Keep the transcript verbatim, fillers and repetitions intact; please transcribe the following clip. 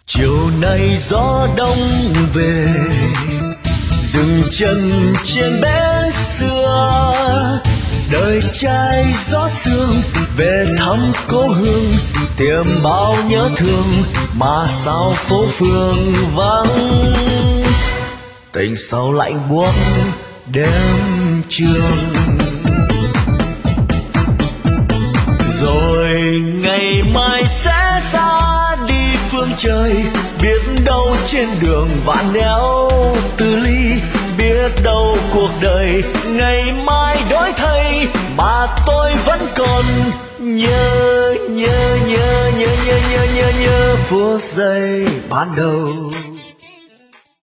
chiều nay gió đông về, dừng chân trên bến xưa, đời trai gió sương về thăm cố hương, tìm bao nhớ thương mà sao phố phường vắng. Tình sâu lạnh buốt đêm trường, rồi ngày mai sẽ xa đi phương trời. Biết đâu trên đường vạn nẻo từ ly, biết đâu cuộc đời ngày mai đổi thay, mà tôi vẫn còn nhớ nhớ nhớ nhớ nhớ nhớ nhớ nhớ phút giây ban đầu.